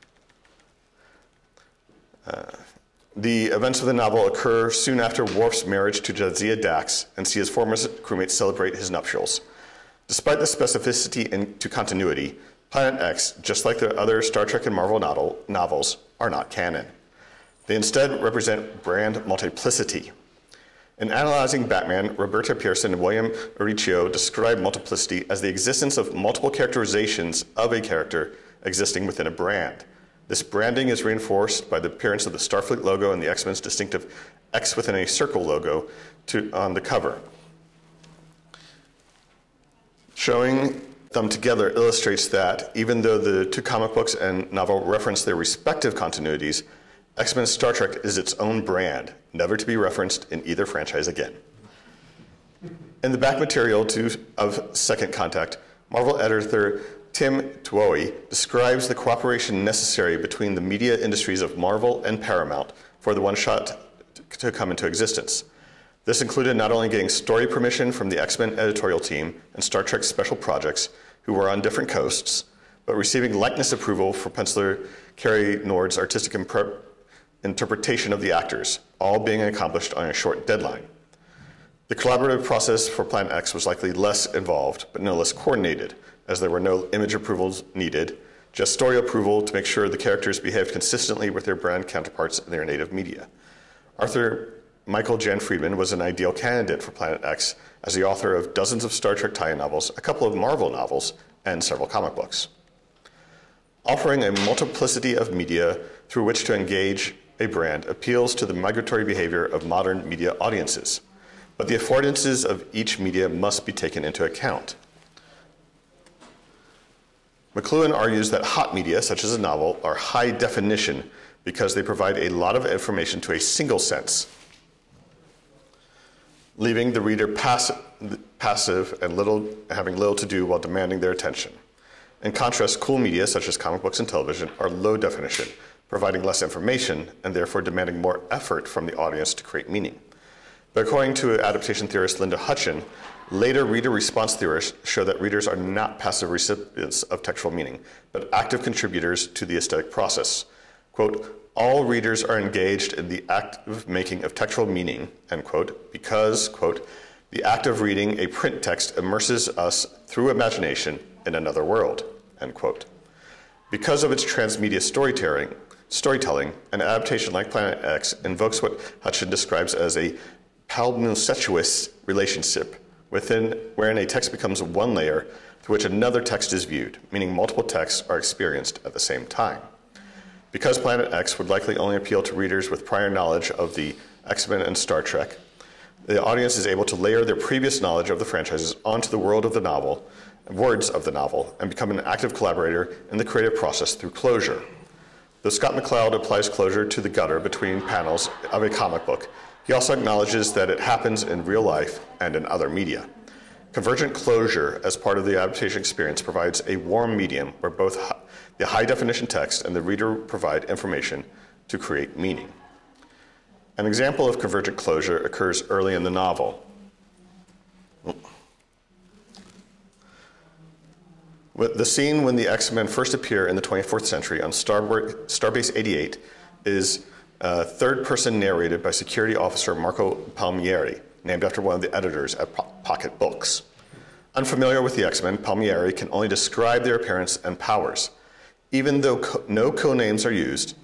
Uh, the events of the novel occur soon after Worf's marriage to Jadzia Dax and see his former crewmates celebrate his nuptials. Despite the specificity and to continuity, Planet X, just like the other Star Trek and Marvel novel, novels, are not canon. They instead represent brand multiplicity. In analyzing Batman, Roberta Pearson and William Uricchio describe multiplicity as the existence of multiple characterizations of a character existing within a brand. This branding is reinforced by the appearance of the Starfleet logo and the X-Men's distinctive X within a circle logo to, on the cover. Showing them together illustrates that even though the two comic books and novel reference their respective continuities, X-Men Star Trek is its own brand, never to be referenced in either franchise again. In the back material to, of Second Contact, Marvel editor Tim Tuohy describes the cooperation necessary between the media industries of Marvel and Paramount for the one-shot to come into existence. This included not only getting story permission from the X-Men editorial team and Star Trek Special Projects, who were on different coasts, but receiving likeness approval for penciler Cary Nord's artistic impre- interpretation of the actors, all being accomplished on a short deadline. The collaborative process for Planet X was likely less involved, but no less coordinated, as there were no image approvals needed, gestural approval to make sure the characters behave consistently with their brand counterparts in their native media. Arthur Michael Jan Friedman was an ideal candidate for Planet X as the author of dozens of Star Trek tie-in novels, a couple of Marvel novels, and several comic books. Offering a multiplicity of media through which to engage a brand appeals to the migratory behavior of modern media audiences, but the affordances of each media must be taken into account. McLuhan argues that hot media, such as a novel, are high definition because they provide a lot of information to a single sense, leaving the reader pass passive and little, having little to do while demanding their attention. In contrast, cool media, such as comic books and television, are low definition, providing less information and therefore demanding more effort from the audience to create meaning. But according to adaptation theorist Linda Hutcheon, later reader response theorists show that readers are not passive recipients of textual meaning, but active contributors to the aesthetic process. Quote, all readers are engaged in the active making of textual meaning, end quote, because, quote, the act of reading a print text immerses us through imagination in another world, end quote. Because of its transmedia storytelling, storytelling, an adaptation like Planet X invokes what Hutcheon describes as a palimpsestuous relationship, within wherein a text becomes one layer through which another text is viewed, meaning multiple texts are experienced at the same time. Because Planet X would likely only appeal to readers with prior knowledge of the X-Men and Star Trek, the audience is able to layer their previous knowledge of the franchises onto the world of the novel, words of the novel, and become an active collaborator in the creative process through closure. Though Scott McCloud applies closure to the gutter between panels of a comic book, he also acknowledges that it happens in real life and in other media. Convergent closure as part of the adaptation experience provides a warm medium where both the high-definition text and the reader provide information to create meaning. An example of convergent closure occurs early in the novel. With the scene when the X-Men first appear in the twenty-fourth century on Starboard, Starbase eighty-eight is uh, third-person narrated by security officer Marco Palmieri, named after one of the editors at po Pocket Books. Unfamiliar with the X-Men, Palmieri can only describe their appearance and powers. Even though co no codenames are used,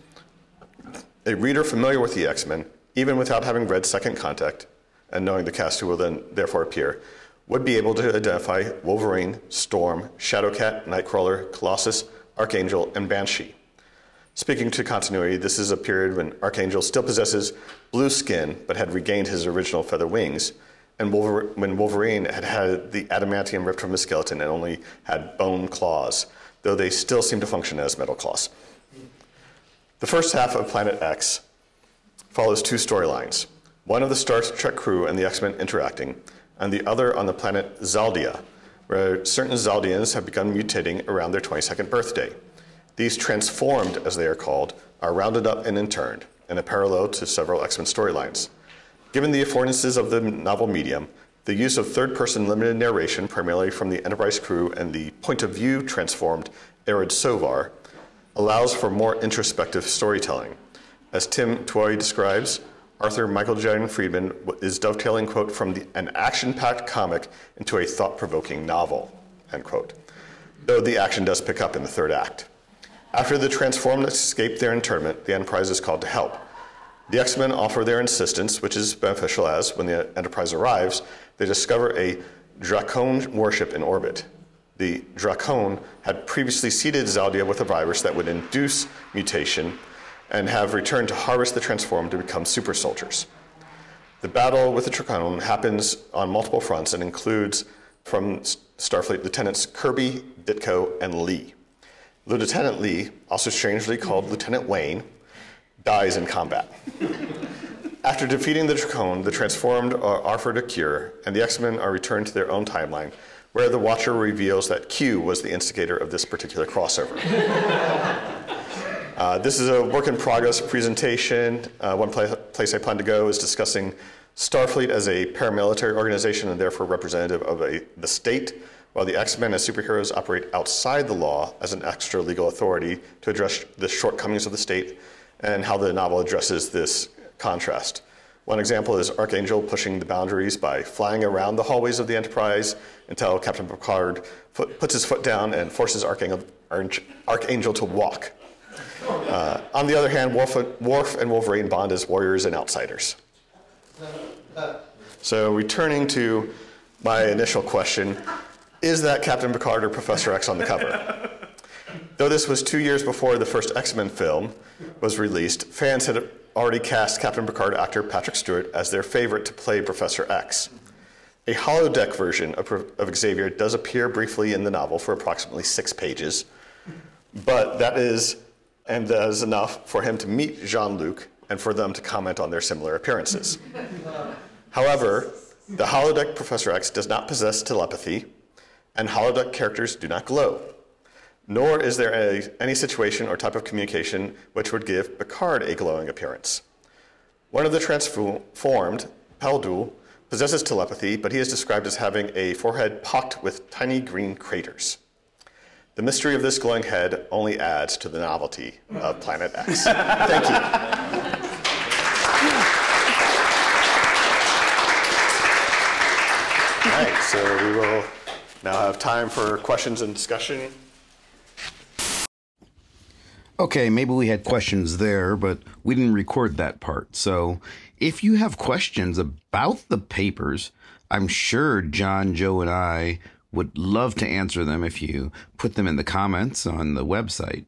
a reader familiar with the X-Men, even without having read Second Contact and knowing the cast who will then therefore appear, would be able to identify Wolverine, Storm, Shadowcat, Nightcrawler, Colossus, Archangel, and Banshee. Speaking to continuity, this is a period when Archangel still possesses blue skin but had regained his original feather wings, and Wolver when Wolverine had had the adamantium ripped from his skeleton and only had bone claws, though they still seem to function as metal claws. The first half of Planet X follows two storylines, one of the Star Trek crew and the X-Men interacting, and the other on the planet Zaldia, where certain Zaldians have begun mutating around their twenty-second birthday. These transformed, as they are called, are rounded up and interned, in a parallel to several X-Men storylines. Given the affordances of the novel medium, the use of third-person limited narration, primarily from the Enterprise crew and the point-of-view transformed Arid Sovar, allows for more introspective storytelling. As Tim Toy describes, Arthur Michael Jan Friedman is dovetailing, quote, from the, an action-packed comic into a thought-provoking novel, end quote, though the action does pick up in the third act. After the transformed escape their internment, the Enterprise is called to help. The X-Men offer their assistance, which is beneficial as, when the Enterprise arrives, they discover a Dracone warship in orbit. The Dracone had previously seeded Zaldia with a virus that would induce mutation and have returned to harvest the transformed to become super soldiers. The battle with the Dracone happens on multiple fronts and includes from Starfleet Lieutenants Kirby, Ditko, and Lee. Lieutenant Lee, also strangely called Lieutenant Wayne, dies in combat. After defeating the Dracone, the transformed are offered a cure, and the X-Men are returned to their own timeline, where the Watcher reveals that Q was the instigator of this particular crossover. Uh, this is a work-in-progress presentation. Uh, one place, place I plan to go is discussing Starfleet as a paramilitary organization and therefore representative of a, the state, while the X-Men as superheroes operate outside the law as an extra legal authority to address the shortcomings of the state and how the novel addresses this contrast. One example is Archangel pushing the boundaries by flying around the hallways of the Enterprise until Captain Picard foot, puts his foot down and forces Archangel, Arch- Archangel to walk. Uh, on the other hand, Worf, Worf and Wolverine bond as warriors and outsiders. So returning to my initial question, is that Captain Picard or Professor X on the cover? Though this was two years before the first X-Men film was released, fans had already cast Captain Picard actor Patrick Stewart as their favorite to play Professor X. A holodeck version of, of Xavier does appear briefly in the novel for approximately six pages, but that is, and that is enough for him to meet Jean-Luc and for them to comment on their similar appearances. However, the holodeck Professor X does not possess telepathy, and holodeck characters do not glow. Nor is there a, any situation or type of communication which would give Picard a glowing appearance. One of the transformed, Paldul, possesses telepathy, but he is described as having a forehead pocked with tiny green craters. The mystery of this glowing head only adds to the novelty of Planet X. Thank you. All right, so we will now have time for questions and discussion. Okay, maybe we had questions there, but we didn't record that part. So if you have questions about the papers, I'm sure John, Joe, and I would love to answer them if you put them in the comments on the website.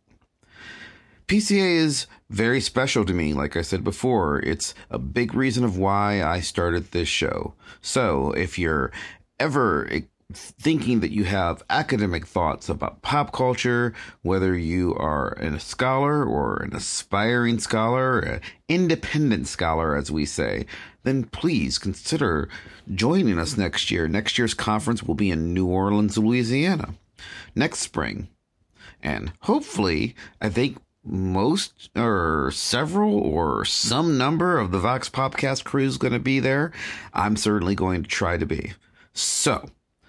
P C A is very special to me, like I said before. It's a big reason of why I started this show. So if you're ever thinking that you have academic thoughts about pop culture, whether you are a scholar or an aspiring scholar, an independent scholar, as we say, then please consider joining us next year. Next year's conference will be in New Orleans, Louisiana, next spring. And hopefully, I think most or several or some number of the Vox Popcast crew is going to be there. I'm certainly going to try to be. So,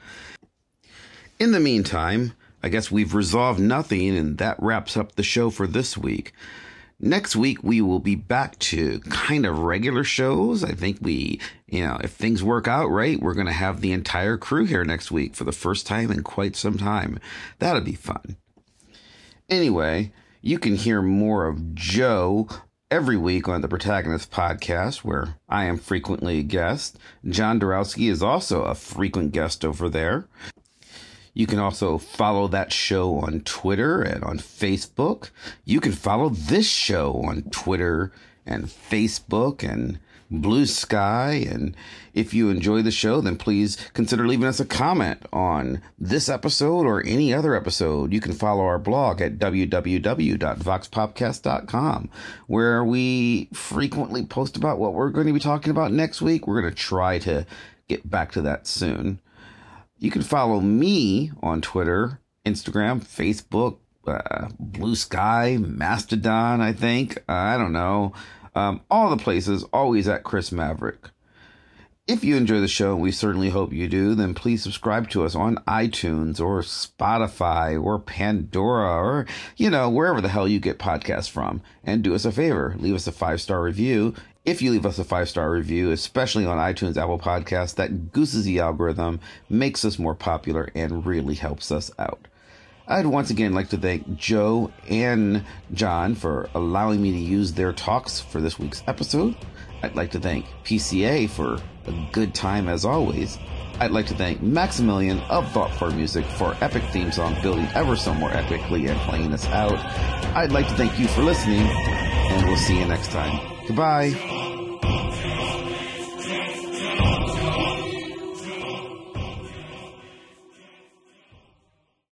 in the meantime, I guess we've resolved nothing, and that wraps up the show for this week. Next week, we will be back to kind of regular shows. I think we, you know, if things work out right, we're going to have the entire crew here next week for the first time in quite some time. That'll be fun. Anyway, you can hear more of Joe every week on the Protagonist Podcast, where I am frequently a guest. John Dorowski is also a frequent guest over there. You can also follow that show on Twitter and on Facebook. You can follow this show on Twitter and Facebook and Blue Sky. And if you enjoy the show, then please consider leaving us a comment on this episode or any other episode. You can follow our blog at w w w dot vox popcast dot com, where we frequently post about what we're going to be talking about next week. We're going to try to get back to that soon. You can follow me on Twitter, Instagram, Facebook, uh, Blue Sky, Mastodon, I think. Uh, I don't know. Um, all the places, always at Chris Maverick. If you enjoy the show, and we certainly hope you do, then please subscribe to us on iTunes or Spotify or Pandora or, you know, wherever the hell you get podcasts from. And do us a favor, leave us a five-star review. If you leave us a five-star review, especially on iTunes, Apple Podcasts, that gooses the algorithm, makes us more popular, and really helps us out. I'd once again like to thank Joe and John for allowing me to use their talks for this week's episode. I'd like to thank P C A for a good time as always. I'd like to thank Maximilian of Thought for Music for epic theme song building ever so more epically and playing us out. I'd like to thank you for listening, and we'll see you next time. Goodbye.